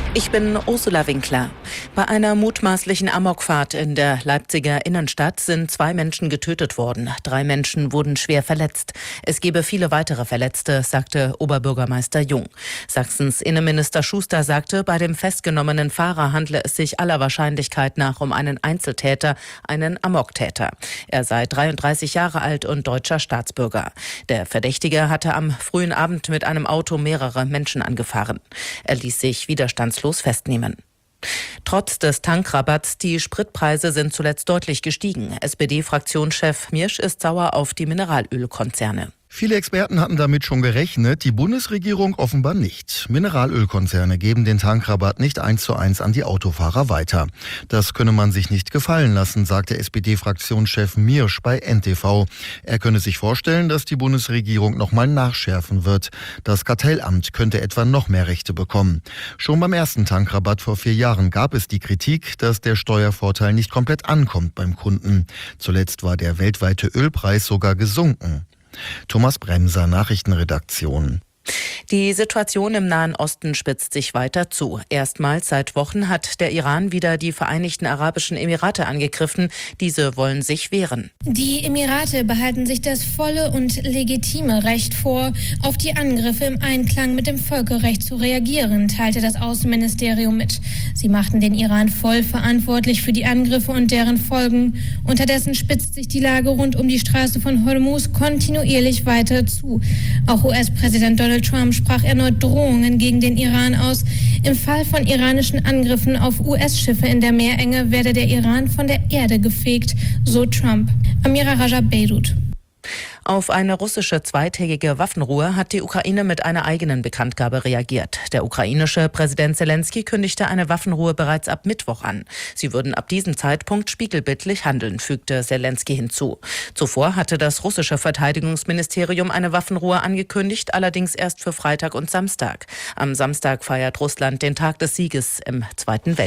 Ich bin Ursula Winkler. Bei einer mutmaßlichen Amokfahrt in der Leipziger Innenstadt sind 2 Menschen getötet worden. 3 Menschen wurden schwer verletzt. Es gebe viele weitere Verletzte, sagte Oberbürgermeister Jung. Sachsens Innenminister Schuster sagte, bei dem festgenommenen Fahrer handle es sich aller Wahrscheinlichkeit nach um einen Einzeltäter, einen Amoktäter. Er sei 33 Jahre alt und deutscher Staatsbürger. Der Verdächtige hatte am frühen Abend mit einem Auto mehrere Menschen angefahren. Er ließ sich widerstandslos festnehmen. Trotz des Tankrabatts, die Spritpreise sind zuletzt deutlich gestiegen. SPD-Fraktionschef Miersch ist sauer auf die Mineralölkonzerne. Viele Experten hatten damit schon gerechnet, die Bundesregierung offenbar nicht. Mineralölkonzerne geben den Tankrabatt nicht 1:1 an die Autofahrer weiter. Das könne man sich nicht gefallen lassen, sagte SPD-Fraktionschef Miersch bei NTV. Er könne sich vorstellen, dass die Bundesregierung nochmal nachschärfen wird. Das Kartellamt könnte etwa noch mehr Rechte bekommen. Schon beim ersten Tankrabatt vor 4 Jahren gab es die Kritik, dass der Steuervorteil nicht komplett ankommt beim Kunden. Zuletzt war der weltweite Ölpreis sogar gesunken. Thomas Bremser, Nachrichtenredaktion. Die Situation im Nahen Osten spitzt sich weiter zu. Erstmals seit Wochen hat der Iran wieder die Vereinigten Arabischen Emirate angegriffen. Diese wollen sich wehren. Die Emirate behalten sich das volle und legitime Recht vor, auf die Angriffe im Einklang mit dem Völkerrecht zu reagieren, teilte das Außenministerium mit. Sie machten den Iran voll verantwortlich für die Angriffe und deren Folgen. Unterdessen spitzt sich die Lage rund um die Straße von Hormuz kontinuierlich weiter zu. Auch US-Präsident Donald Trump sprach erneut Drohungen gegen den Iran aus. Im Fall von iranischen Angriffen auf US-Schiffe in der Meerenge werde der Iran von der Erde gefegt, so Trump. Amira Raja, Beirut. Auf eine russische zweitägige Waffenruhe hat die Ukraine mit einer eigenen Bekanntgabe reagiert. Der ukrainische Präsident Selenskyj kündigte eine Waffenruhe bereits ab Mittwoch an. Sie würden ab diesem Zeitpunkt spiegelbildlich handeln, fügte Selenskyj hinzu. Zuvor hatte das russische Verteidigungsministerium eine Waffenruhe angekündigt, allerdings erst für Freitag und Samstag. Am Samstag feiert Russland den Tag des Sieges im Zweiten Weltkrieg.